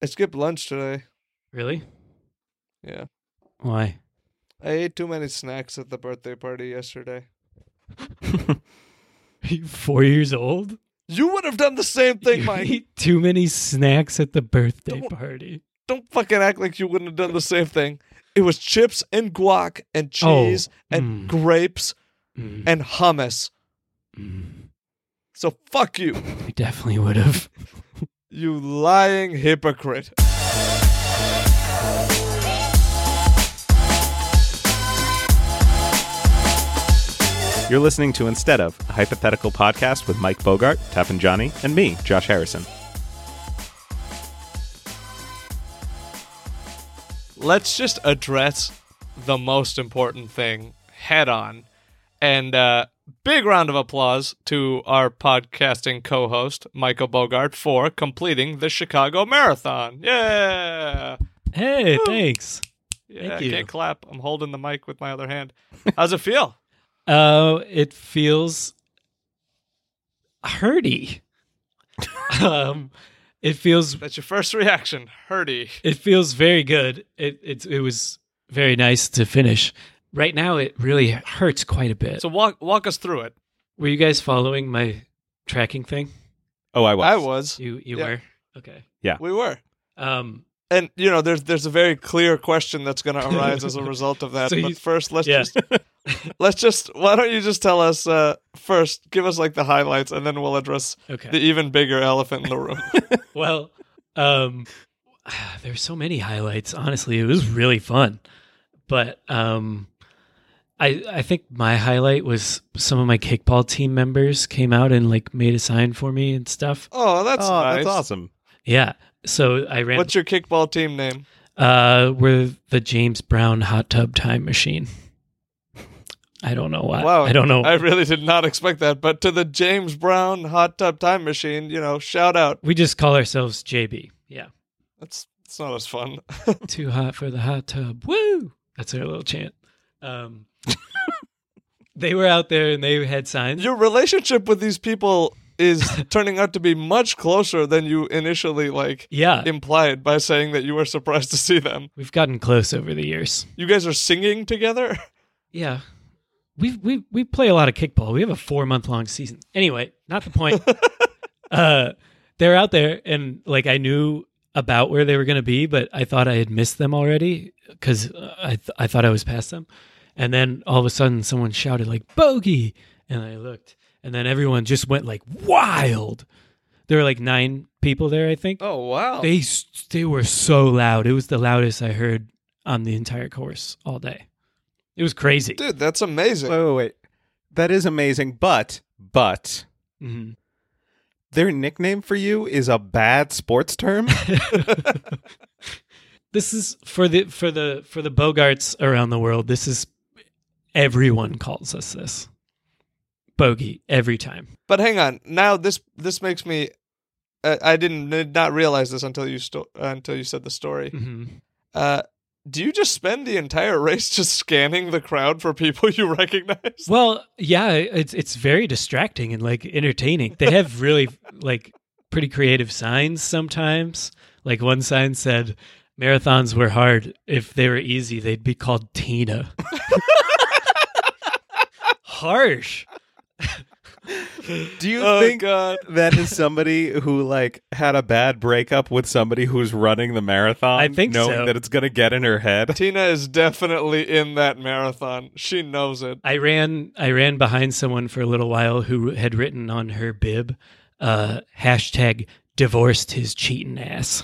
I skipped lunch today. Really? Yeah. Why? I ate too many snacks at the birthday party yesterday. Are you 4 years old? You would have done the same thing, You Mike. ate too many snacks at the birthday party. Don't fucking act like you wouldn't have done the same thing. It was chips and guac and cheese and grapes and hummus. So fuck you. I definitely would have. You lying hypocrite. You're listening to Instead Of, a hypothetical podcast with Mike Bogart, Tappin Johnny, and me, Josh Harrison. Let's just address the most important thing head on. And big round of applause to our podcasting co-host, Michael Bogart, for completing the Chicago Marathon. Yeah! Hey, thanks. Yeah, Thank you. I can't clap. I'm holding the mic with my other hand. How's it feel? It feels hurty. It feels That's your first reaction. Hurty. It feels very good. It was very nice to finish. Right now, it really hurts quite a bit. So walk us through it. Were you guys following my tracking thing? Oh, I was. I was. You Yeah. were? Okay. We were. Um, And, there's a very clear question that's going to arise as a result of that. So but you- first, yeah. why don't you just tell us first, give us like the highlights, and then we'll address Okay. the even bigger elephant in the room. Well, there's so many highlights. Honestly, it was really fun. But I think my highlight was some of my kickball team members came out and like made a sign for me and stuff. Oh, that's nice. That's awesome. Yeah. So I ran. What's your kickball team name? We're the James Brown Hot Tub Time Machine. I don't know why. Wow. I don't know. I really did not expect that. But to the James Brown Hot Tub Time Machine, shout out. We just call ourselves JB. Yeah. It's not as fun. Too hot for the hot tub. Woo! That's our little chant. They were out there and they had signs. Your relationship with these people is turning out to be much closer than you initially Yeah. implied by saying that you were surprised to see them. We've gotten close over the years. You guys are singing together? Yeah. We play a lot of kickball. We have a 4-month-long season. Anyway, not the point. They're out there and I knew about where they were going to be, but I thought I had missed them already because I thought I was past them. And then all of a sudden someone shouted bogey. And I looked and then everyone just went wild. There were 9 people there, I think. Oh, wow. They were so loud. It was the loudest I heard on the entire course all day. It was crazy. Dude, that's amazing. Wait. That is amazing, but Mm-hmm. their nickname for you is a bad sports term? This is for the Bogarts around the world. This is everyone calls us this. Bogey every time. But hang on. Now this makes me I did not realize this until you said the story. Mm-hmm. Do you just spend the entire race just scanning the crowd for people you recognize? Well, yeah, it's very distracting and entertaining. They have really pretty creative signs sometimes. One sign said, "Marathons were hard. If they were easy, they'd be called Tina." Harsh. Do you Oh, think God. that is somebody who had a bad breakup with somebody who's running the marathon? I think knowing so. that it's going to get in her head? Tina is definitely in that marathon. She knows it. I ran behind someone for a little while who had written on her bib, hashtag divorced his cheating ass.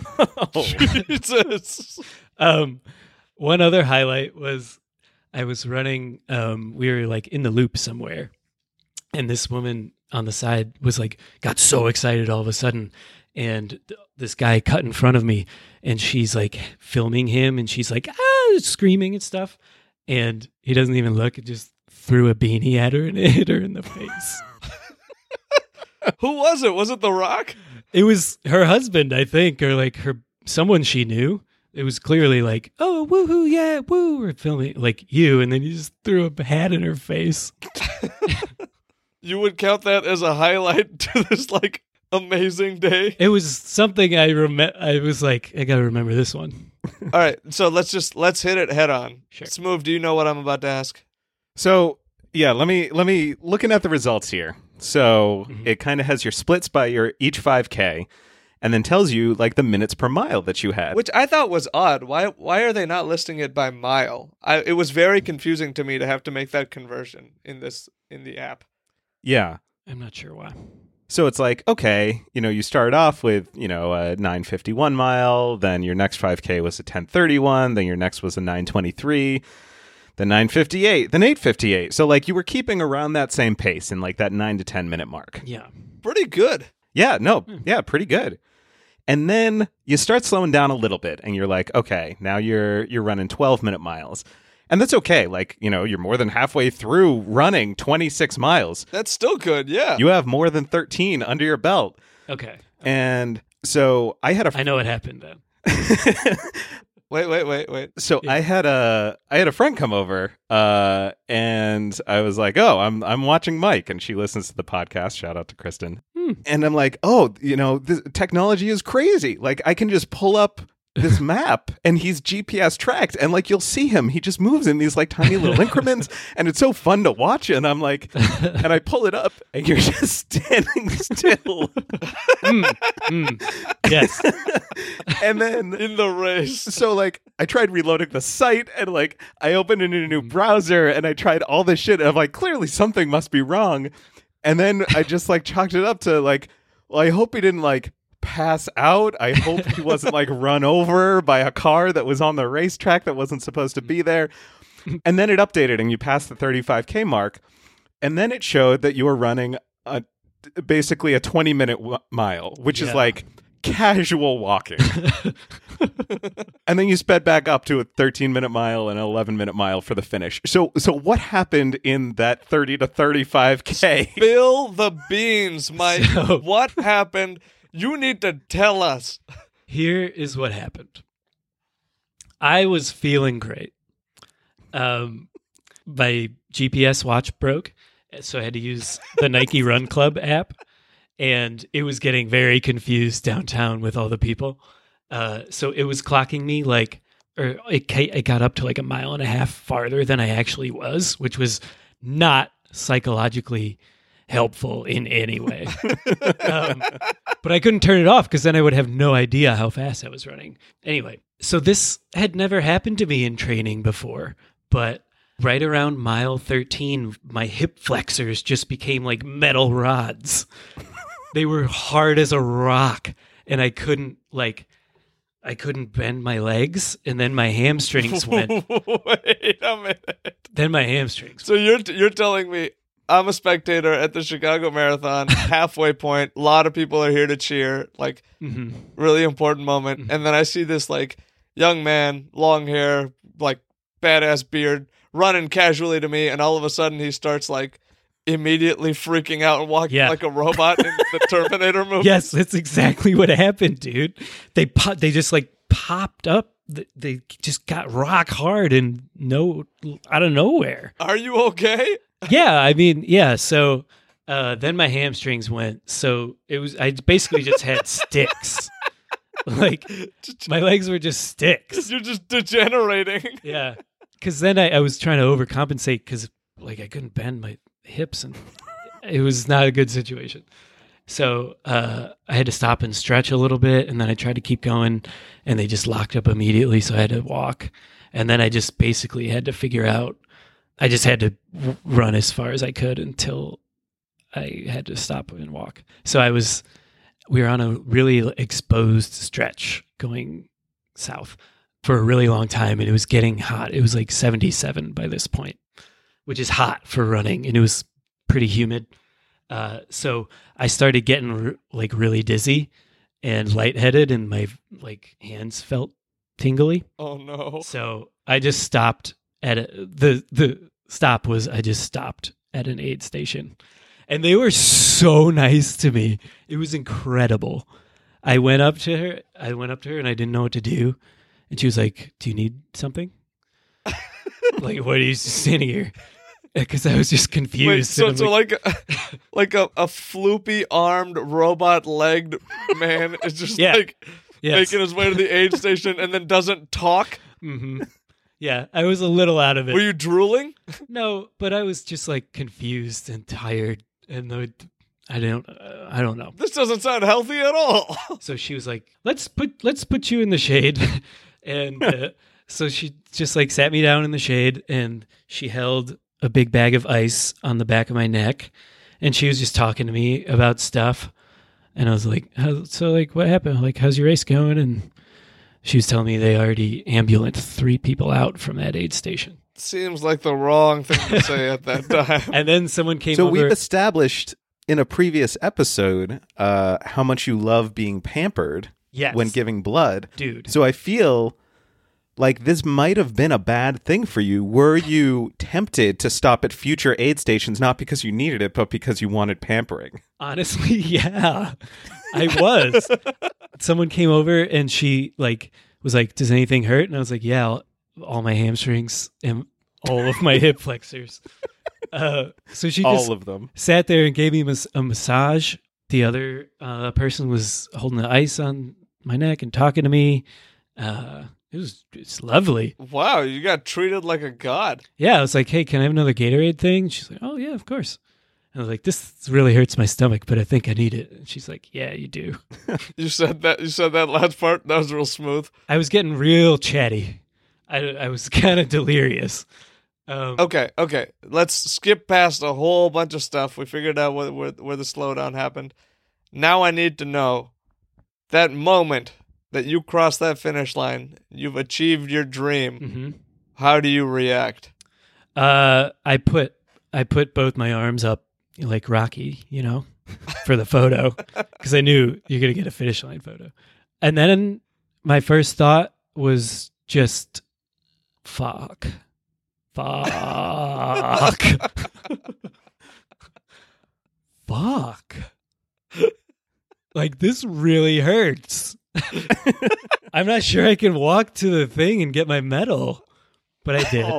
Jesus. One other highlight was I was running, we were in the loop somewhere. And this woman on the side was got so excited all of a sudden. And this guy cut in front of me and she's filming him and she's screaming and stuff. And he doesn't even look. It just threw a beanie at her and it hit her in the face. Who was it? Was it The Rock? It was her husband, I think, or someone she knew. It was clearly oh, woohoo, yeah, woo. We're filming you. And then you just threw a hat in her face. You would count that as a highlight to this amazing day. It was something I was like, I gotta remember this one. All right, so let's hit it head on. Sure. Smooth, do you know what I'm about to ask? So yeah, let me looking at the results here. So it kind of has your splits by your each 5K, and then tells you like the minutes per mile that you had. Which I thought was odd. Why are they not listing it by mile? It was very confusing to me to have to make that conversion in the app. Yeah. I'm not sure why. So it's like, okay, you start off with, a 9:51 mile, then your next 5K was a 10:31, then your next was a 9:23, then 9:58, then 8:58. So like you were keeping around that same pace in like that 9 to 10 minute mark. Yeah. Pretty good. Yeah, no, yeah, pretty good. And then you start slowing down a little bit and you're like, okay, now you're running 12-minute miles. And that's okay. Like, you're more than halfway through running 26 miles. That's still good, yeah. You have more than 13 under your belt. Okay. And so I had I know what happened then. Wait. So yeah. I had a friend come over, and I was like, "Oh, I'm watching Mike," and she listens to the podcast. Shout out to Kristen. And I'm like, "Oh, this technology is crazy. Like, I can just pull up this map, and he's GPS tracked, and like you'll see him. He just moves in these like tiny little increments, and it's so fun to watch." And I'm like, and I pull it up, and you're just standing still. Yes. And then in the race. So like I tried reloading the site, and like I opened it in a new browser, and I tried all this shit, and I'm like, clearly something must be wrong. And then I just like chalked it up to like, well, I hope he didn't like pass out. I hope he wasn't like run over by a car that was on the racetrack that wasn't supposed to be there. And then it updated, and you passed the 35K mark, and then it showed that you were running basically a 20-minute mile, which is like casual walking. And then you sped back up to a 13-minute mile and an 11-minute mile for the finish. So what happened in that 30 to 35K? Spill the beans, Mike. What happened? You need to tell us. Here is what happened. I was feeling great. My GPS watch broke, so I had to use the Nike Run Club app, and it was getting very confused downtown with all the people. So it was clocking me it got up to like a mile and a half farther than I actually was, which was not psychologically helpful in any way. But I couldn't turn it off because then I would have no idea how fast I was running. Anyway, so this had never happened to me in training before, but right around mile 13, my hip flexors just became like metal rods. They were hard as a rock, and I couldn't bend my legs, and then my hamstrings went. Wait a minute. Then my hamstrings. So you're telling me I'm a spectator at the Chicago Marathon, halfway point. A lot of people are here to cheer, like really important moment. And then I see this like young man, long hair, like badass beard, running casually to me, and all of a sudden he starts like immediately freaking out and walking like a robot in the Terminator movie. Yes, that's exactly what happened, dude. They just like popped up. They just got rock hard and out of nowhere. Are you okay? Yeah, I mean, yeah. So then my hamstrings went. So I basically just had sticks. Like my legs were just sticks. You're just degenerating. Yeah, because then I was trying to overcompensate because like I couldn't bend my hips, and it was not a good situation. So I had to stop and stretch a little bit, and then I tried to keep going, and they just locked up immediately, so I had to walk. And then I just basically had to figure out, I just had to run as far as I could until I had to stop and walk. So we were on a really exposed stretch going south for a really long time, and it was getting hot. It was like 77 by this point, which is hot for running, and it was pretty humid. So I started getting like really dizzy and lightheaded, and my like hands felt tingly. Oh no! So I just stopped at the stop was I just stopped at an aid station, and they were so nice to me. It was incredible. I went up to her, and I didn't know what to do, and she was like, "Do you need something?" Like, what are you standing here? because I was just Wait, confused. so, and so I'm like a floopy armed robot legged man is just Yeah. like yes. making his way to the aid station and then doesn't talk? hmm Yeah, I was a little out of it. Were you drooling? No, but I was just like confused and tired, and I don't know. This doesn't sound healthy at all. So she was like, let's put you in the shade," and so she just like sat me down in the shade, and she held a big bag of ice on the back of my neck, and she was just talking to me about stuff, and I was like, "So like, what happened? Like, how's your race going?" And she was telling me they already ambulanced 3 people out from that aid station. Seems like the wrong thing to say at that time. And then someone came So over. we've established in a previous episode how much you love being pampered Yes. when giving blood. Dude. So I feel like this might have been a bad thing for you. Were you tempted to stop at future aid stations, not because you needed it, but because you wanted pampering? Honestly, yeah, I was. Someone came over and she like was like, "Does anything hurt?" And I was like, "Yeah, all my hamstrings and all of my hip flexors." So she just All of them. sat there and gave me a massage. The other person was holding the ice on my neck and talking to me. It's lovely. Wow, you got treated like a god. Yeah, I was like, "Hey, can I have another Gatorade thing?" She's like, "Oh yeah, of course." And I was like, "This really hurts my stomach, but I think I need it." And she's like, "Yeah, you do." You said that last part. That was real smooth. I was getting real chatty. I was kind of delirious. Okay. Let's skip past a whole bunch of stuff. We figured out where the slowdown happened. Now I need to know that moment that you crossed that finish line. You've achieved your dream. Mm-hmm. How do you react? I put both my arms up like Rocky, for the photo, because I knew you're gonna get a finish line photo. And then my first thought was just, fuck. Fuck. Like, this really hurts. I'm not sure I can walk to the thing and get my medal, but I did. Oh.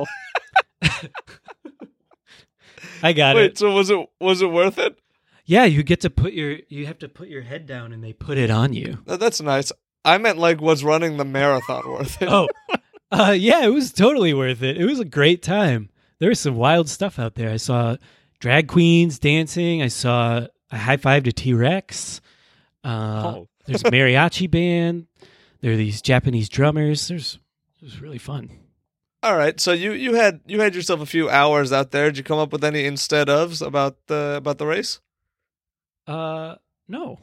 I got Wait, it. so was it worth it? Yeah, you have to put your head down and they put it on you. That's nice. I meant like, was running the marathon worth it? Oh, yeah, it was totally worth it. It was a great time. There was some wild stuff out there. I saw drag queens dancing. I saw a high five to T-Rex. There's a mariachi band. There are these Japanese drummers. It was really fun. All right, so you had yourself a few hours out there. Did you come up with any instead ofs about the race? No.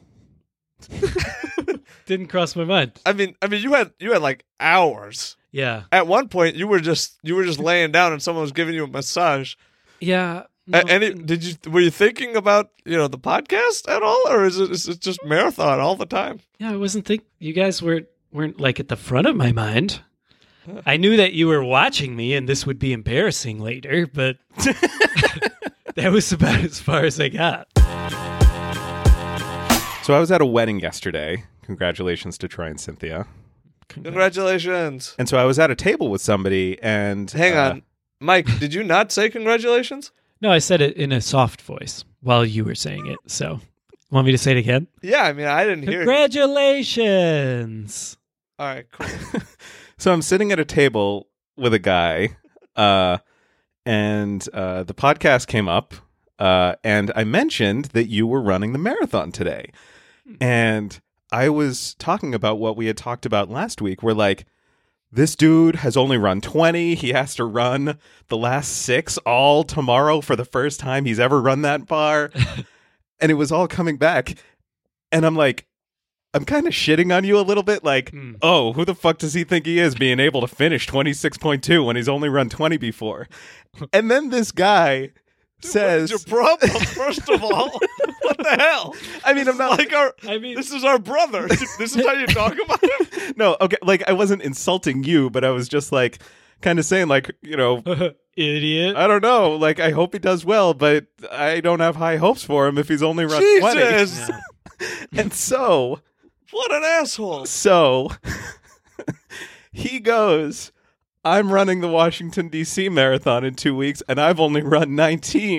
Didn't cross my mind. I mean, you had like hours. Yeah. At one point, you were just laying down and someone was giving you a massage. Yeah. No, Were you thinking about the podcast at all, or is it just marathon all the time? yeah, I wasn't you guys weren't like at the front of my mind. I knew that you were watching me and this would be embarrassing later, but that was about as far as I got. So I was at a wedding yesterday. Congratulations to Troy and Cynthia. Congratulations. And so I was at a table with somebody and... Hang on. Mike, did you not say congratulations? No, I said it in a soft voice while you were saying it. So, want me to say it again? Yeah, I mean, I didn't hear it. Congratulations. All right, cool. So I'm sitting at a table with a guy, and the podcast came up, and I mentioned that you were running the marathon today. And I was talking about what we had talked about last week. We're like, this dude has only run 20. He has to run the last 6 all tomorrow for the first time he's ever run that far. And it was all coming back. And I'm like, I'm kind of shitting on you a little bit. Like, oh, who the fuck does he think he is being able to finish 26.2 when he's only run 20 before? And then this guy says... What's your problem, first of all? What the hell? I mean, I'm not... Like this is our brother. This is how you talk about him? No, okay, like, I wasn't insulting you, but I was just, like, kind of saying, like, Idiot. I don't know. Like, I hope he does well, but I don't have high hopes for him if he's only run 20. Jesus! Yeah. And so... What an asshole. So he goes, I'm running the Washington, D.C. marathon in 2 weeks, and I've only run 19.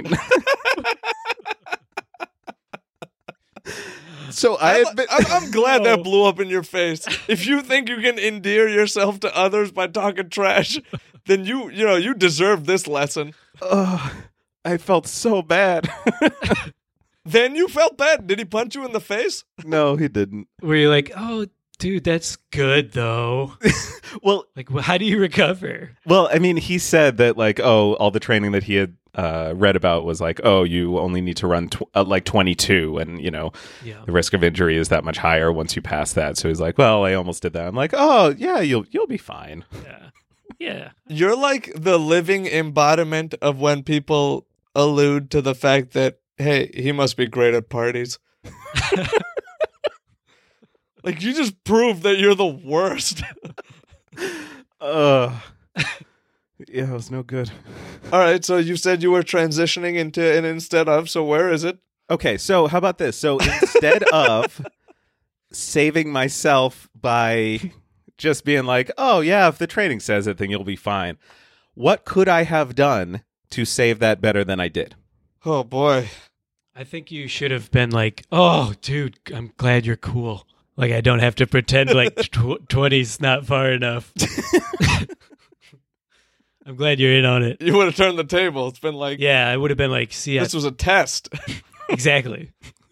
So I'm glad that blew up in your face. If you think you can endear yourself to others by talking trash, then you deserve this lesson. I felt so bad. Then you felt bad. Did he punch you in the face? No, he didn't. Were you like, oh, dude, that's good though? Well, Like, how do you recover? Well, I mean, he said that like, all the training that he had read about was like, you only need to run like 22, and Yeah. the risk of injury is that much higher once you pass that. So he's like, well, I almost did that. I'm like, oh yeah, you'll be fine. Yeah. Yeah. You're like the living embodiment of when people allude to the fact that, hey, he must be great at parties. Like, you just proved that you're the worst. Yeah, it was no good. All right, so you said you were transitioning into an instead of, so where is it? Okay, so how about this? So instead of saving myself by just being like, oh yeah, if the training says it, then you'll be fine. What could I have done to save that better than I did? Oh, boy. I think you should have been like, oh, dude, I'm glad you're cool. Like, I don't have to pretend like 20's not far enough. I'm glad you're in on it. You would have turned the table. It's been like, Yeah, I would have been like, see, this was a test. exactly.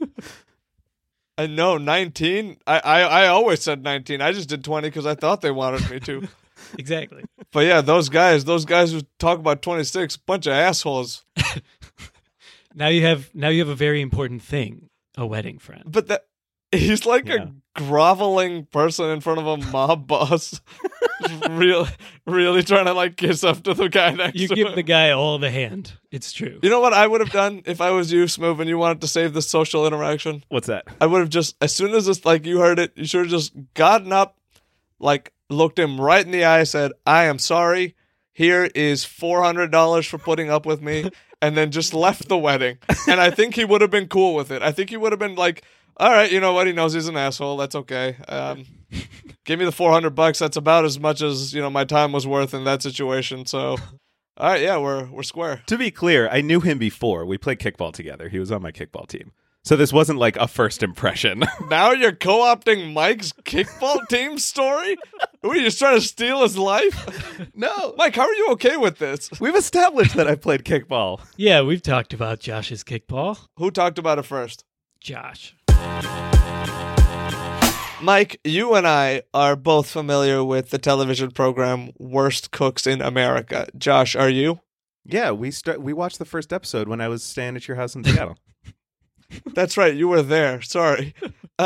I know, 19. I always said 19. I just did 20 because I thought they wanted me to. Exactly. But yeah, those guys who talk about 26, bunch of assholes. Now you have a very important thing, a wedding friend. But that he's like Yeah. a groveling person in front of a mob boss. really trying to like kiss up to the guy next You to give him. the guy all the hand. It's true. You know what I would have done if I was you, Smoove, and you wanted to save the social interaction? What's that? I would have just, as soon as it's like you heard it, you should have just gotten up, like looked him right in the eye, said, I am sorry. Here is $400 for putting up with me, and then just left the wedding. And I think he would have been cool with it. I think he would have been like, all right, you know what? He knows he's an asshole. That's okay. Give me the $400. That's about as much as, my time was worth in that situation. So, all right, yeah, we're square. To be clear, I knew him before. We played kickball together. He was on my kickball team. So this wasn't like a first impression. Now you're co-opting Mike's kickball team story? Are you just trying to steal his life? No. Mike, how are you okay with this? We've established that I played kickball. Yeah, we've talked about Josh's kickball. Who talked about it first? Josh. Mike, you and I are both familiar with the television program Worst Cooks in America. Josh, are you? Yeah, we watched the first episode when I was staying at your house in Seattle. That's right, you were there. Sorry.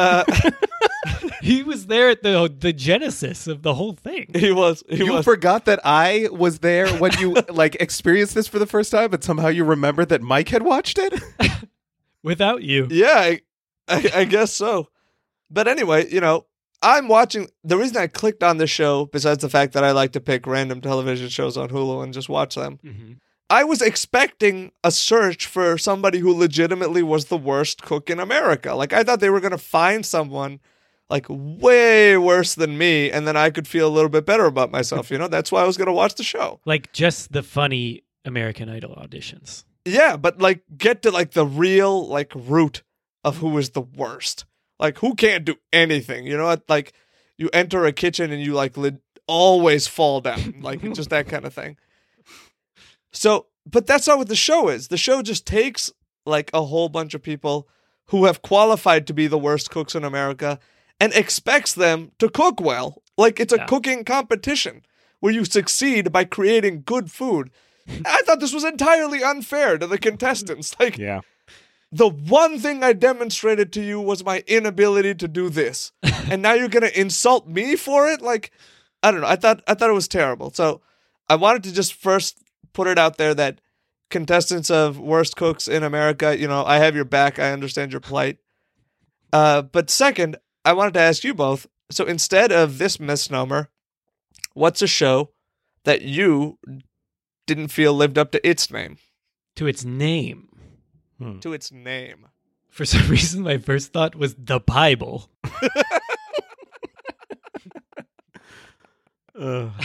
He was there at the genesis of the whole thing. He was. You forgot that I was there when you experienced this for the first time, but somehow you remembered that Mike had watched it? Without you. Yeah, I guess so. But anyway, I'm watching. The reason I clicked on this show, besides the fact that I like to pick random television shows on Hulu and just watch them, Mm-hmm. I was expecting a search for somebody who legitimately was the worst cook in America. Like, I thought they were going to find someone like way worse than me, and then I could feel a little bit better about myself. That's why I was going to watch the show. Like just the funny American Idol auditions. Yeah, but like get to like the real like root of who is the worst. Like, who can't do anything? Like you enter a kitchen and you like always fall down. Like, it's just that kind of thing. So, but that's not what the show is. The show just takes like a whole bunch of people who have qualified to be the worst cooks in America and expects them to cook well. Like, it's a cooking competition where you succeed by creating good food. I thought this was entirely unfair to the contestants. Like, Yeah. the one thing I demonstrated to you was my inability to do this. And now you're going to insult me for it? Like, I don't know. I thought it was terrible. So I wanted to just first put it out there that contestants of Worst Cooks in America, I have your back. I understand your plight. But second, I wanted to ask you both. So instead of this misnomer, what's a show that you didn't feel lived up to its name? To its name. To its name. For some reason, my first thought was the Bible.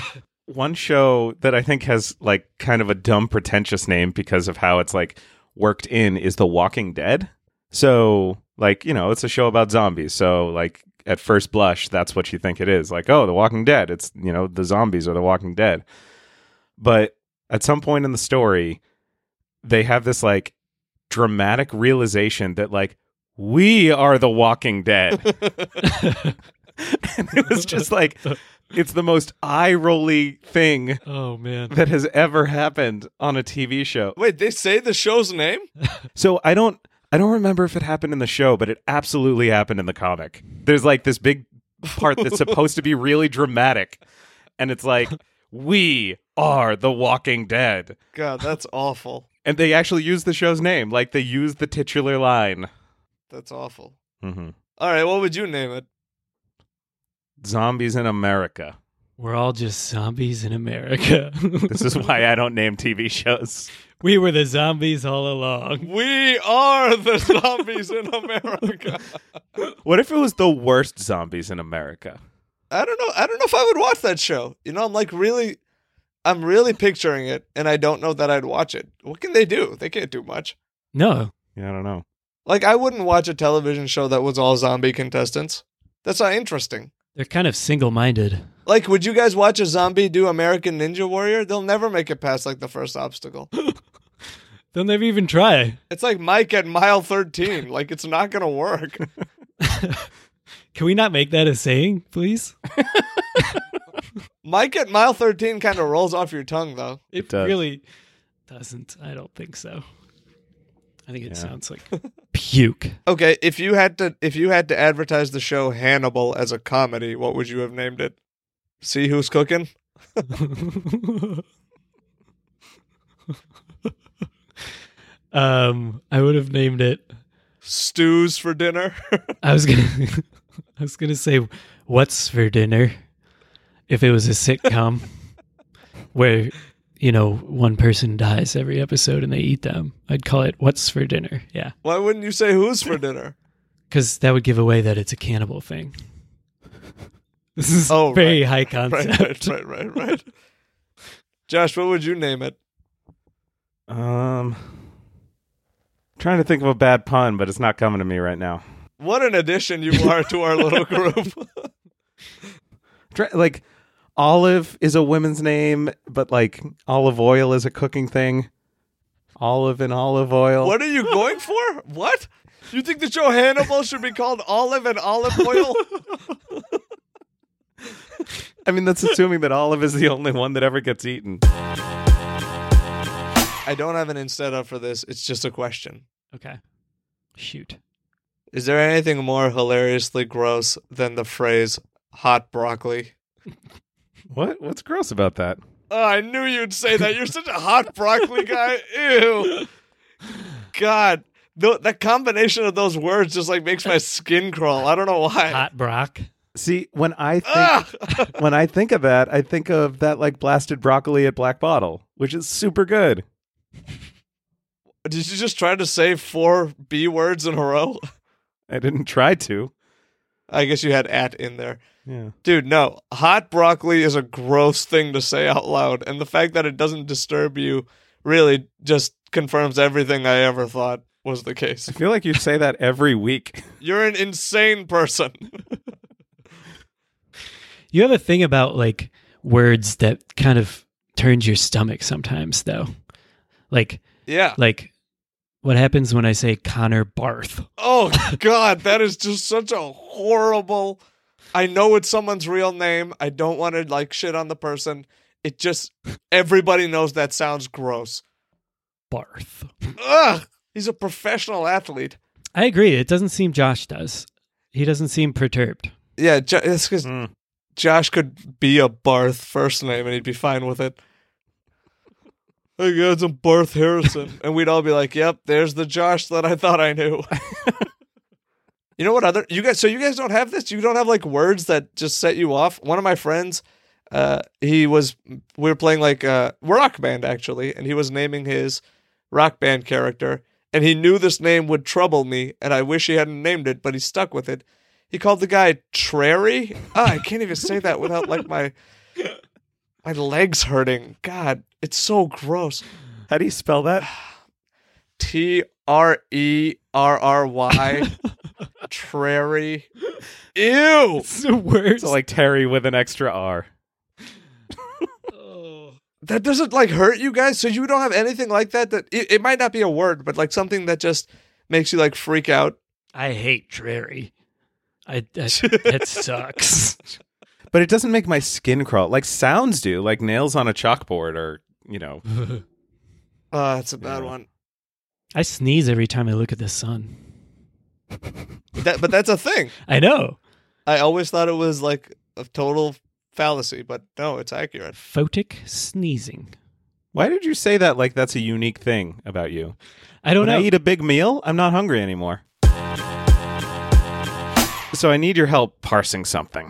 one show that I think has like kind of a dumb, pretentious name because of how it's like worked in is The Walking Dead. So like, it's a show about zombies. So like at first blush, that's what you think it is. Like, oh, The Walking Dead. It's, the zombies are The Walking Dead. But at some point in the story, they have this like dramatic realization that like, we are The Walking Dead. And it was just like, it's the most eye-rolly thing Oh man. that has ever happened on a TV show. Wait, they say the show's name? So I don't remember if it happened in the show, but it absolutely happened in the comic. There's like this big part that's supposed to be really dramatic, and it's like, we are The Walking Dead. God, that's awful. And they actually use the show's name. Like, they use the titular line. That's awful. Mm-hmm. All right, what would you name it? Zombies in America. We're all just zombies in America. This is why I don't name TV shows. We were the zombies all along. We are the zombies in America. What if it was the worst zombies in America? I don't know if I would watch that show. I'm really picturing it, and I don't know that I'd watch it. What can they do? They can't do much. No. Yeah, I don't know. Like, I wouldn't watch a television show that was all zombie contestants. That's not interesting. They're kind of single-minded. Like, would you guys watch a zombie do American Ninja Warrior? They'll never make it past, like, the first obstacle. They'll never even try. It's like Mike at mile 13. Like, it's not going to work. Can we not make that a saying, please? Mike at mile 13 kind of rolls off your tongue, though. It does. really doesn't. I don't think so. I think it sounds like puke. Okay, if you had to advertise the show Hannibal as a comedy, what would you have named it? See Who's Cooking? I would have named it Stews for Dinner. I was gonna say What's for Dinner if it was a sitcom where one person dies every episode and they eat them. I'd call it What's for Dinner. Yeah, Why wouldn't you say Who's for Dinner? because that would give away that it's a cannibal thing. This is very high concept. Right. Josh, what would you name it? Trying to think of a bad pun, but it's not coming to me right now. What an addition you are to our little group. Like, Olive is a women's name, but like olive oil is a cooking thing. Olive and olive oil. What are you going for? What? You think the show Hannibal should be called Olive and Olive Oil? I mean, that's assuming that Olive is the only one that ever gets eaten. I don't have an instead of for this. It's just a question. Okay. Shoot. Is there anything more hilariously gross than the phrase hot broccoli? What? What's gross about that? Oh, I knew you'd say that. You're such a hot broccoli guy. Ew. God. That combination of those words just like makes my skin crawl. I don't know why. Hot Brock. See, when I think of that, I think of that like blasted broccoli at Black Bottle, which is super good. Did you just try to say 4 B words in a row? I didn't try to. I guess you had at in there. Yeah. Dude, no. Hot broccoli is a gross thing to say out loud. And the fact that it doesn't disturb you really just confirms everything I ever thought was the case. I feel like you say that every week. You're an insane person. You have a thing about like words that kind of turns your stomach sometimes, though. Like, Yeah. like what happens when I say Connor Barth? Oh, God. That is just such a horrible... I know it's someone's real name. I don't want to like shit on the person. It just... Everybody knows that sounds gross. Barth. Ugh. He's a professional athlete. I agree. It doesn't seem Josh does. He doesn't seem perturbed. Yeah, it's because Josh could be a Barth first name and he'd be fine with it. Hey guys, I'm Barth Harrison. And we'd all be like, yep, there's the Josh that I thought I knew. You know what other... You guys don't have this? You don't have like words that just set you off? One of my friends, we were playing like a rock band actually, and he was naming his rock band character. And he knew this name would trouble me, and I wish he hadn't named it, but he stuck with it. He called the guy Trary. I can't even say that without like my... My leg's hurting. God, it's so gross. How do you spell that? Trerry. Trary. Ew. It's the worst. So like Terry with an extra R. That doesn't like hurt you guys. So you don't have anything like that. That it might not be a word, but like something that just makes you like freak out. I hate Trary. That sucks. But it doesn't make my skin crawl. Like sounds do, like nails on a chalkboard or, It's a bad one. I sneeze every time I look at the sun. But that's a thing. I know. I always thought it was like a total fallacy, but no, it's accurate. Photic sneezing. Why did you say that like that's a unique thing about you? I don't know. When I eat a big meal, I'm not hungry anymore. So I need your help parsing something.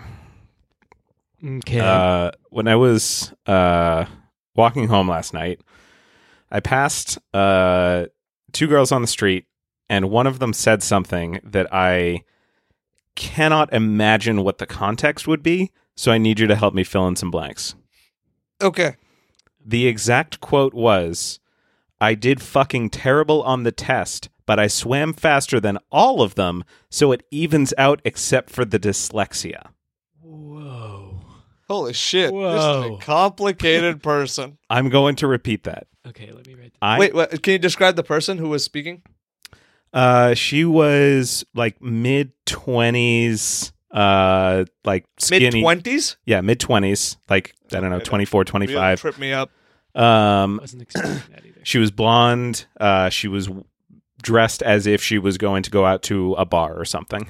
Okay. When I was walking home last night, I passed 2 girls on the street, and one of them said something that I cannot imagine what the context would be, so I need you to help me fill in some blanks. Okay. The exact quote was, "I did fucking terrible on the test, but I swam faster than all of them, so it evens out except for the dyslexia." Whoa. Holy shit. This Whoa. is a complicated person. I'm going to repeat that. Okay, let me write that. Wait, can you describe the person who was speaking? She was like mid-20s, like skinny. Mid-20s? Yeah, mid-20s, like, I don't know, 24, Really 25. trip me up. Wasn't expecting that either. She was blonde. She was dressed as if she was going to go out to a bar or something.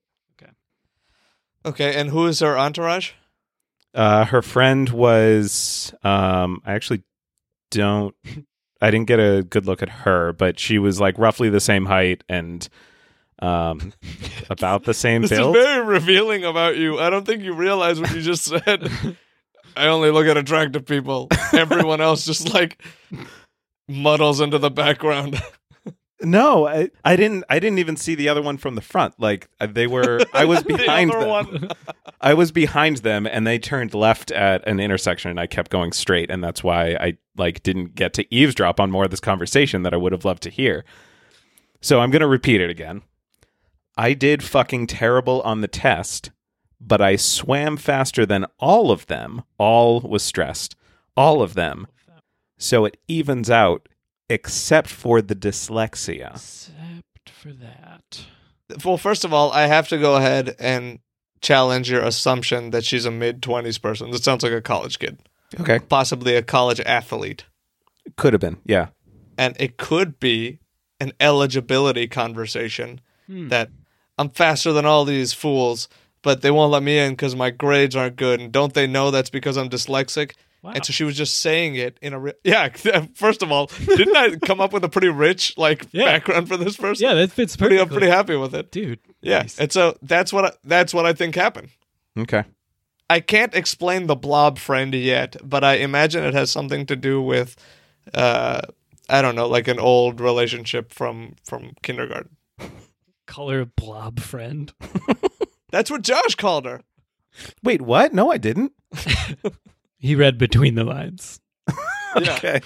Okay, and who is her entourage? Her friend was, I didn't get a good look at her, but she was like roughly the same height and about the same This build. is very revealing about you. I don't think you realize what you just said. I only look at attractive people. Everyone else just like muddles into the background. No, I didn't even see the other one from the front. Like I was behind other them. one. I was behind them, and they turned left at an intersection, and I kept going straight, and that's why I like didn't get to eavesdrop on more of this conversation that I would have loved to hear. So I'm gonna repeat it again. I did fucking terrible on the test, but I swam faster than all of them. All was stressed. All of them. So it evens out. Except for the dyslexia. Except for that. Well, first of all, I have to go ahead and challenge your assumption that she's a mid-20s person. That sounds like a college kid. Okay. Possibly a college athlete. Could have been, yeah. And it could be an eligibility conversation that I'm faster than all these fools, but they won't let me in because my grades aren't good. And don't they know that's because I'm dyslexic? Wow. And so she was just saying it in a first of all, didn't I come up with a pretty rich background for this person? Yeah, that fits perfectly. I'm pretty happy with it. Dude. Yeah. Nice. And so that's what I think happened. Okay. I can't explain the blob friend yet, but I imagine it has something to do with I don't know, like an old relationship from kindergarten. Color blob friend. That's what Josh called her. Wait, what? No, I didn't. He read between the lines. Yeah. Okay.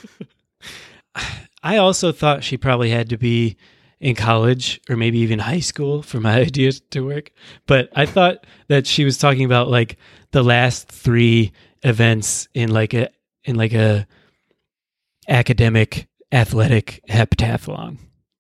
I also thought she probably had to be in college or maybe even high school for my idea to work. But I thought that she was talking about like the last 3 events in like a academic athletic heptathlon.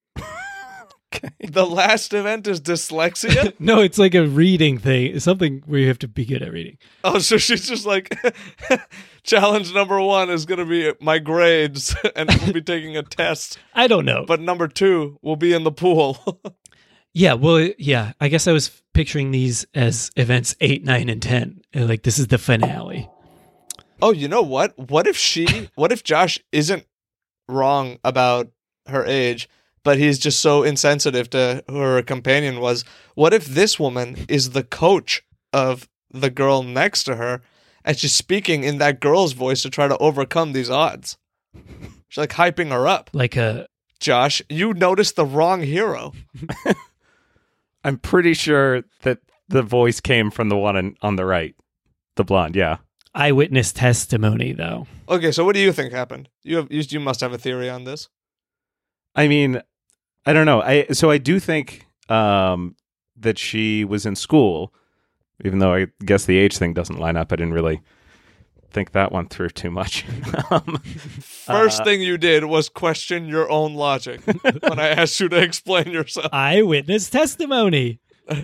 The last event is dyslexia? No, it's like a reading thing. It's something where you have to be good at reading. Oh, so she's just like, challenge number 1 is going to be my grades, and we'll be taking a test. I don't know. But number 2 will be in the pool. Yeah, well, yeah. I guess I was picturing these as events 8, 9, and 10. And like, this is the finale. Oh, you know what? What if Josh isn't wrong about her age, but he's just so insensitive to who her companion was? What if this woman is the coach of the girl next to her, and she's speaking in that girl's voice to try to overcome these odds? She's like hyping her up. Like a... Josh, you noticed the wrong hero. I'm pretty sure that the voice came from the one on the right. The blonde, yeah. eyewitness testimony, though. Okay, so what do you think happened? You must have a theory on this. I mean, I don't know. I do think that she was in school, even though I guess the age thing doesn't line up. I didn't really think that one through too much. First thing you did was question your own logic when I asked you to explain yourself. Eyewitness testimony.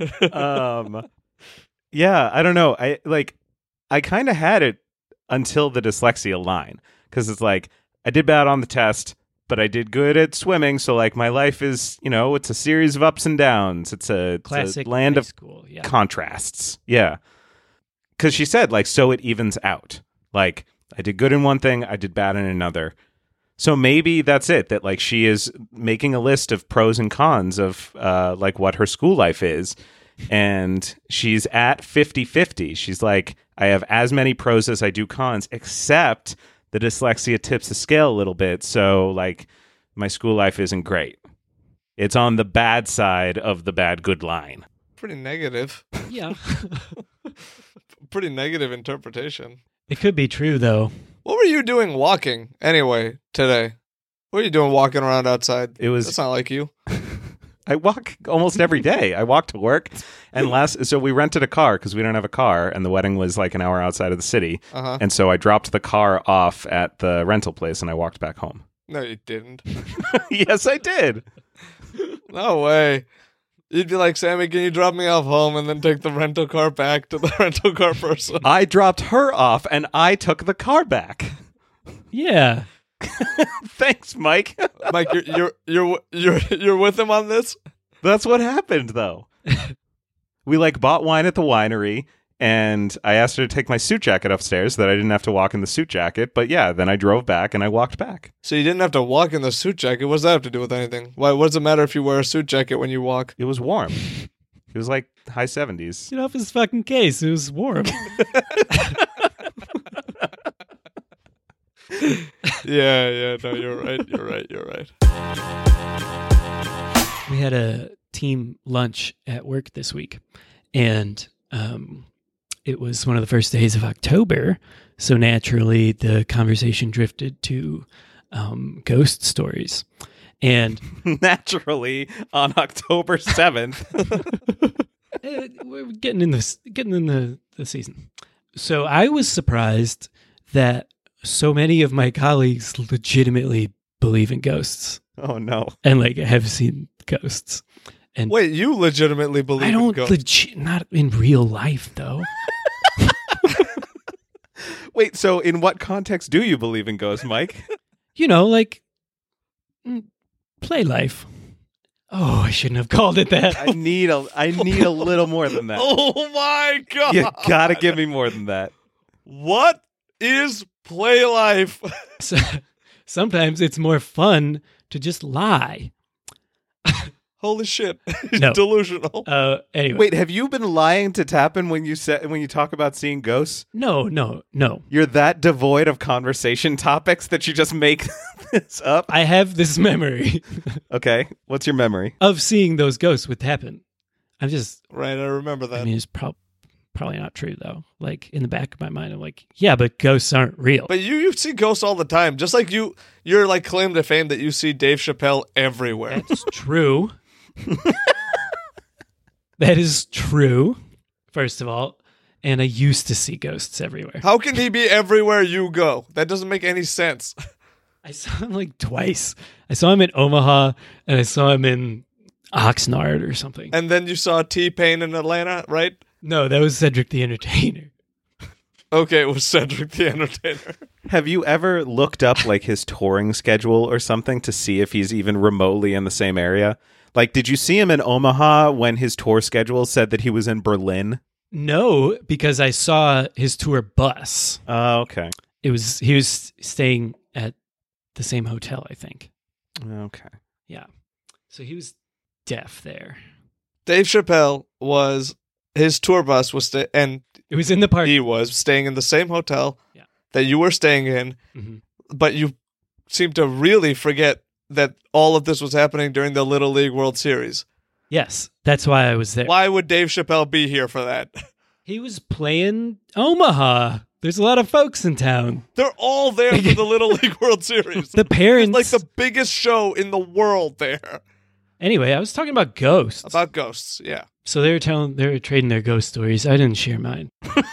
Yeah, I don't know. I kind of had it until the dyslexia line, because it's like I did bad on the test, but I did good at swimming. So like my life is, it's a series of ups and downs. It's a Classic land high of school. Yeah. contrasts. Yeah. Because she said, like, so it evens out. Like, I did good in one thing, I did bad in another. So maybe that's it, that like she is making a list of pros and cons of like what her school life is. And she's at 50-50. She's like, I have as many pros as I do cons, except the dyslexia tips the scale a little bit. So like my school life isn't great. It's on the bad side of the bad good line. Pretty negative. Yeah. Pretty negative interpretation. It could be true, though. What were you doing walking anyway today? What were you doing walking around outside? That's not like you. I walk almost every day. I walk to work, and so we rented a car because we don't have a car, and the wedding was like an hour outside of the city. Uh-huh. And so I dropped the car off at the rental place, and I walked back home. No, you didn't. Yes, I did. No way. You'd be like, Sammy, can you drop me off home and then take the rental car back to the rental car person? I dropped her off, and I took the car back. Yeah. Thanks, Mike. Mike, you're with him on this? That's what happened, though. We like bought wine at the winery, and I asked her to take my suit jacket upstairs so that I didn't have to walk in the suit jacket. But yeah, then I drove back and I walked back. So you didn't have to walk in the suit jacket. What does that have to do with anything? Why? What does it matter if you wear a suit jacket when you walk? It was warm. It was like high 70s. Get off his fucking case. It was warm. Yeah. No, you're right. We had a team lunch at work this week, and it was one of the first days of October, so naturally the conversation drifted to ghost stories. And naturally on October 7th. We're getting in the season. So I was surprised that so many of my colleagues legitimately believe in ghosts. Oh no. And like have seen ghosts. And wait, you legitimately believe in ghosts? Not in real life though. Wait, so in what context do you believe in ghosts, Mike? Like play life. Oh, I shouldn't have called it that. I need a little more than that. Oh my god. You gotta give me more than that. What is play life? So, sometimes it's more fun to just lie. Holy shit. No. Delusional. Anyway. Wait, have you been lying to Tappan when you talk about seeing ghosts? No. You're that devoid of conversation topics that you just make this up? I have this memory. Okay. What's your memory? Of seeing those ghosts would happen. I'm just... Right, I remember that. I mean, it's probably not true, though. Like, in the back of my mind, I'm like, yeah, but ghosts aren't real. But you see ghosts all the time. Just like you're like claim to fame that you see Dave Chappelle everywhere. That's true. That is true, first of all. And I used to see ghosts everywhere. How can he be everywhere you go? That doesn't make any sense. I saw him like twice. I saw him in Omaha, and I saw him in Oxnard or something. And then you saw T-Pain in Atlanta, right? No, that was Cedric the Entertainer. Okay, it was Cedric the Entertainer. Have you ever looked up like his touring schedule or something to see if he's even remotely in the same area? Like, did you see him in Omaha when his tour schedule said that he was in Berlin? No, because I saw his tour bus. Oh, okay. He was staying at the same hotel, I think. Okay. Yeah. So he was deaf there. Dave Chappelle his tour bus was and it was in the park. He was staying in the same hotel that you were staying in, but you seem to really forget that all of this was happening during the Little League World Series. Yes, that's why I was there. Why would Dave Chappelle be here for that? He was playing Omaha. There's a lot of folks in town. They're all there for the Little League World Series. The parents. It's like the biggest show in the world there. Anyway, I was talking about ghosts. About ghosts, yeah. So they were trading their ghost stories. I didn't share mine.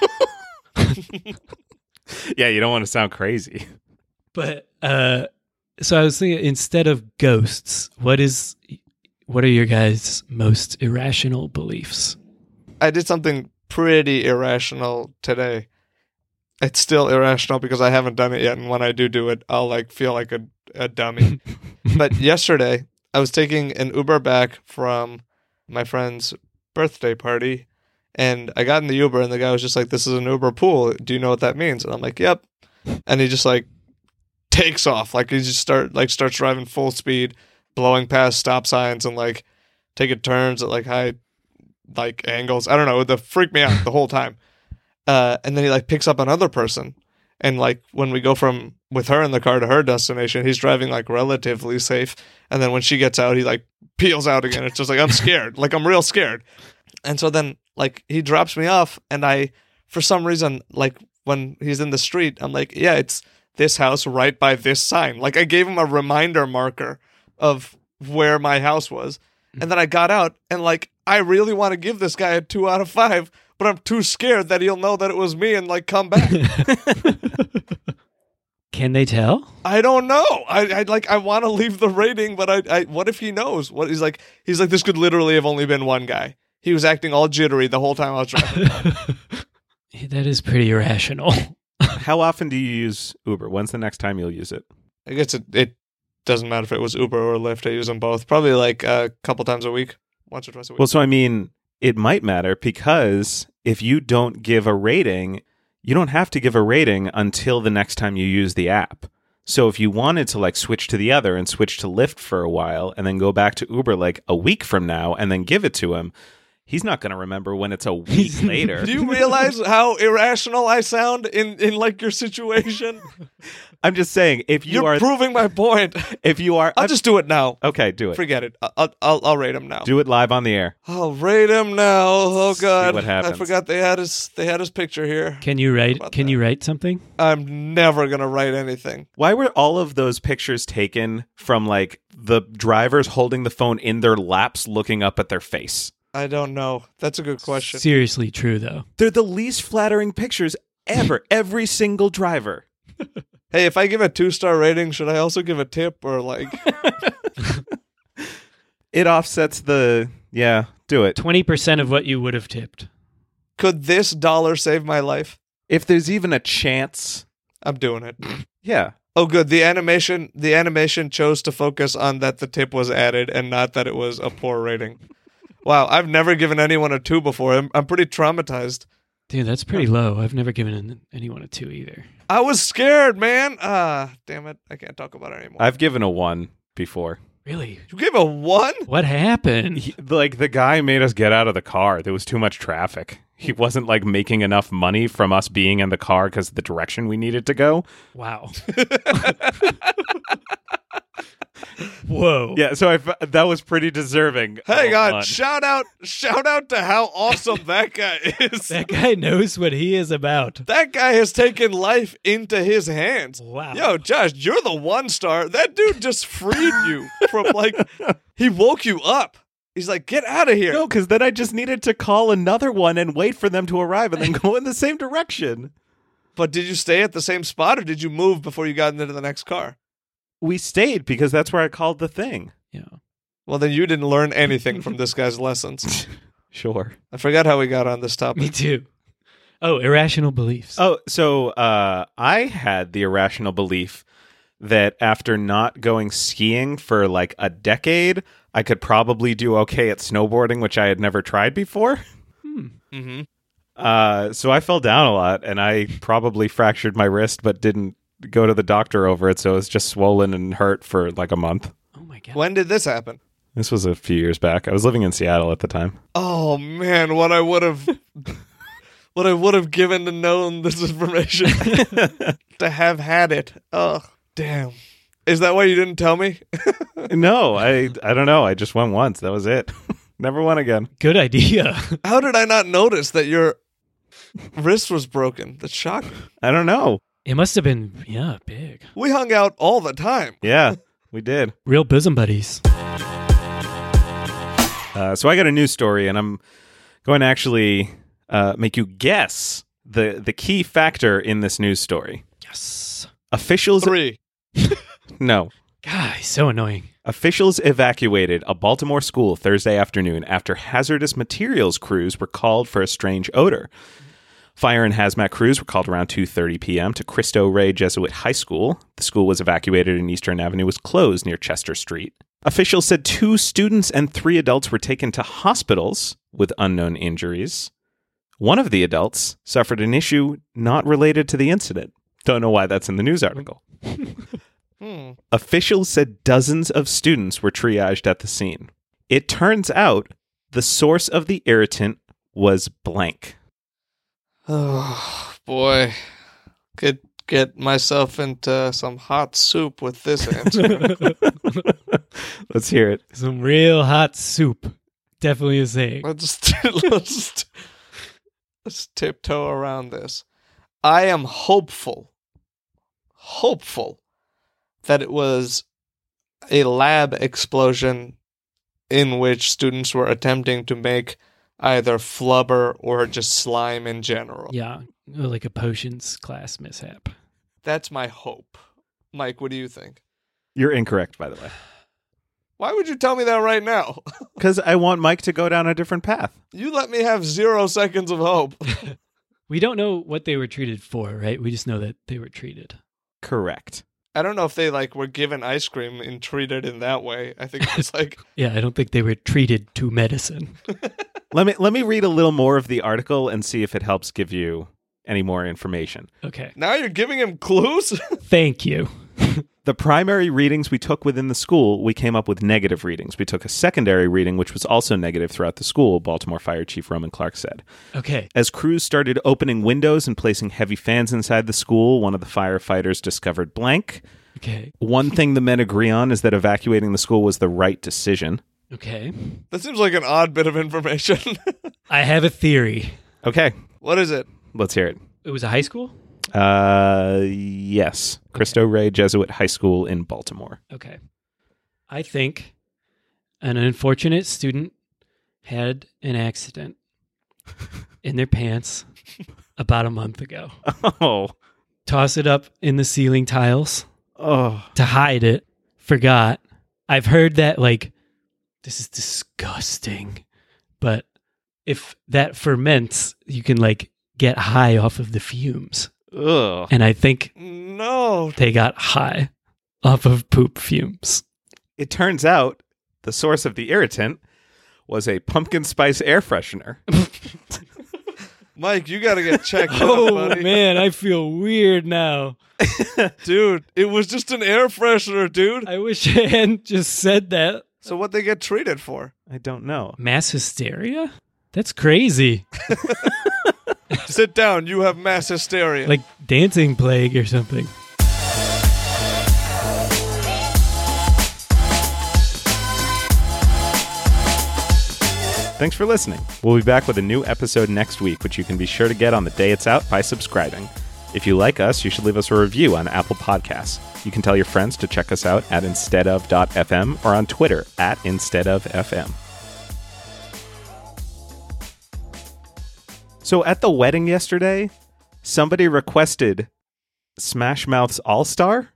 Yeah, you don't want to sound crazy. But so I was thinking, instead of ghosts, what are your guys' most irrational beliefs? I did something pretty irrational today. It's still irrational because I haven't done it yet, and when I do it, I'll like feel like a dummy. But yesterday, I was taking an Uber back from my friend's birthday party, and I got in the Uber, and the guy was just like, "This is an Uber pool. Do you know what that means?" And I'm like, "Yep." And he just like takes off, like he just starts driving full speed, blowing past stop signs and like taking turns at like high like angles. I don't know. It freaked me out the whole time. And then he like picks up another person, and like when we go from with her in the car to her destination, he's driving like relatively safe. And then when she gets out, he like peels out again. It's just like, I'm scared. Like I'm real scared. And so then like he drops me off, and I, for some reason, like when he's in the street, I'm like, yeah, it's this house right by this sign. Like I gave him a reminder marker of where my house was. And then I got out, and like, I really want to give this guy a 2 out of 5, but I'm too scared that he'll know that it was me and like come back. Can they tell? I don't know. I want to leave the rating, but I what if he knows? What he's like, this could literally have only been one guy. He was acting all jittery the whole time I was driving. That is pretty irrational. How often do you use Uber? When's the next time you'll use it? I guess it doesn't matter if it was Uber or Lyft. I use them both. Probably like a couple times a week. Once or twice a week. Well, so I mean, it might matter because if you don't give a rating, you don't have to give a rating until the next time you use the app. So if you wanted to like switch to the other and switch to Lyft for a while and then go back to Uber like a week from now and then give it to him, he's not going to remember when it's a week later. Do you realize how irrational I sound in like your situation? I'm just saying, if You're proving my point. if you are, I'll just do it now. okay, do it. Forget it. I'll rate him now. Do it live on the air. I'll rate him now. Oh God, what happens. I forgot they had his picture here. Can you write something? I'm never gonna write anything. Why were all of those pictures taken from like the drivers holding the phone in their laps, looking up at their face? I don't know. That's a good question. Seriously true, though. They're the least flattering pictures ever. Every single driver. Hey, if I give a 2-star rating, should I also give a tip or like? It offsets the, yeah, do it. 20% of what you would have tipped. Could this dollar save my life? If there's even a chance, I'm doing it. yeah. Oh, good. The animation chose to focus on that the tip was added and not that it was a poor rating. Wow, I've never given anyone a 2 before. I'm pretty traumatized. Dude, that's pretty low. I've never given anyone a 2 either. I was scared, man. Damn it. I can't talk about it anymore. I've given a 1 before. Really? You gave a 1? What happened? Like the guy made us get out of the car. There was too much traffic. He wasn't like making enough money from us being in the car because of the direction we needed to go. Wow. Whoa. Yeah, so that was pretty deserving. Hey, God, shout out to how awesome that guy is. That guy knows what he is about. That guy has taken life into his hands. Wow. Yo, Josh, you're the 1-star. That dude just freed you from like, he woke you up. He's like, get out of here. No, because then I just needed to call another one and wait for them to arrive and then go in the same direction. But did you stay at the same spot or did you move before you got into the next car? We stayed because that's where I called the thing. Yeah. Well, then you didn't learn anything from this guy's lessons. Sure. I forgot how we got on this topic. Me too. Oh, irrational beliefs. Oh, so I had the irrational belief that after not going skiing for like a decade, I could probably do okay at snowboarding, which I had never tried before. Mm-hmm. So I fell down a lot, and I probably fractured my wrist, but didn't go to the doctor over it, so it was just swollen and hurt for like a month. Oh my God. When did this happen? This was a few years back. I was living in Seattle at the time. Oh man, what I would have given to known this information to have had it. Oh, damn. Is that why you didn't tell me? No, I don't know. I just went once. That was it. Never went again. Good idea. How did I not notice that you're wrist was broken. That's shocking. I don't know. It must have been, big. We hung out all the time. Yeah, we did. Real bosom buddies. So I got a news story, and I'm going to actually make you guess the key factor in this news story. Yes. Officials... 3. No. God, he's so annoying. Officials evacuated a Baltimore school Thursday afternoon after hazardous materials crews were called for a strange odor. Fire and hazmat crews were called around 2:30 p.m. to Cristo Rey Jesuit High School. The school was evacuated and Eastern Avenue was closed near Chester Street. Officials said 2 students and 3 adults were taken to hospitals with unknown injuries. One of the adults suffered an issue not related to the incident. Don't know why that's in the news article. Officials said dozens of students were triaged at the scene. It turns out the source of the irritant was blank. Oh, boy. Could get myself into some hot soup with this answer. Let's hear it. Some real hot soup. Definitely a saying. Let's tiptoe around this. I am hopeful that it was a lab explosion in which students were attempting to make either flubber or just slime in general. Yeah, like a potions class mishap. That's my hope. Mike, what do you think? You're incorrect, by the way. Why would you tell me that right now? Because I want Mike to go down a different path. You let me have 0 seconds of hope. We don't know what they were treated for, right? We just know that they were treated. Correct. I don't know if they were given ice cream and treated in that way. I think it's Yeah, I don't think they were treated to medicine. Let me read a little more of the article and see if it helps give you any more information. Okay. Now you're giving him clues? Thank you. The primary readings we took within the school, we came up with negative readings. We took a secondary reading, which was also negative throughout the school, Baltimore Fire Chief Roman Clark said. Okay. As crews started opening windows and placing heavy fans inside the school, one of the firefighters discovered blank. Okay. One thing the men agree on is that evacuating the school was the right decision. Okay. That seems like an odd bit of information. I have a theory. Okay, What is it? let's hear it. It was a high school? Yes. Cristo Rey Jesuit High School in Baltimore. Okay. I think an unfortunate student had an accident in their pants about a month ago. Oh. Toss it up in the ceiling tiles Oh. to hide it. Forgot. I've heard that, this is disgusting. But if that ferments, you can, get high off of the fumes. Ugh. And I think No. they got high off of poop fumes. It turns out the source of the irritant was a pumpkin spice air freshener. Mike, you got to get checked out, Oh, buddy. man, I feel weird now. Dude, it was just an air freshener, dude. I wish I hadn't just said that. So what they get treated for? I don't know. Mass hysteria? That's crazy. Sit down. You have mass hysteria. Like dancing plague or something. Thanks for listening. We'll be back with a new episode next week, which you can be sure to get on the day it's out by subscribing. If you like us, you should leave us a review on Apple Podcasts. You can tell your friends to check us out at insteadof.fm or on Twitter at insteadofnfm. So at the wedding yesterday, somebody requested Smash Mouth's All-Star.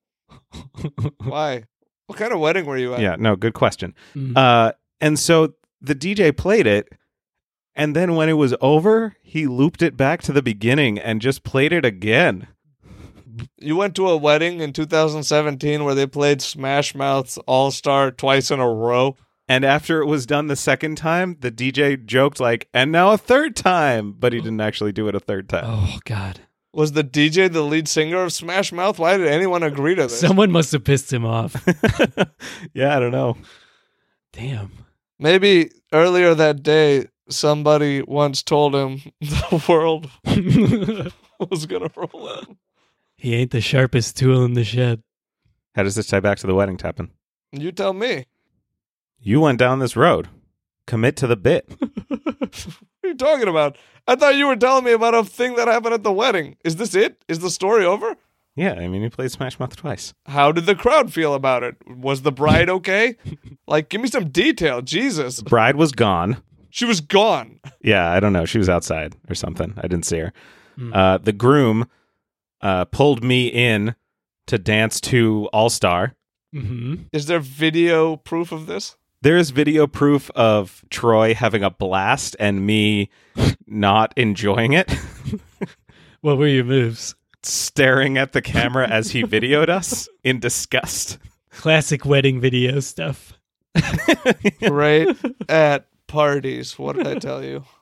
Why? What kind of wedding were you at? Yeah, no, good question. And so the DJ played it, and then when it was over, he looped it back to the beginning and just played it again. You went to a wedding in 2017 where they played Smash Mouth's All-Star twice in a row. And after it was done the second time, the DJ joked and now a third time, but he didn't actually do it a third time. Oh, God. Was the DJ the lead singer of Smash Mouth? Why did anyone agree to this? Someone must have pissed him off. Yeah, I don't know. Damn. Maybe earlier that day, somebody once told him the world was going to roll in. He ain't the sharpest tool in the shed. How does this tie back to the wedding, Tappan? You tell me. You went down this road. Commit to the bit. What are are you talking about? I thought you were telling me about a thing that happened at the wedding. Is this it? Is the story over? Yeah, I mean, he played Smash Mouth twice. How did the crowd feel about it? Was the bride okay? Like, give me some detail. Jesus. Bride was gone. She was gone. Yeah, I don't know. She was outside or something. I didn't see her. The groom pulled me in to dance to All Star. Mm-hmm. Is there video proof of this? There is video proof of Troy having a blast and me not enjoying it. What were your moves? Staring at the camera as he videoed us in disgust. Classic wedding video stuff. Right at parties. What did I tell you?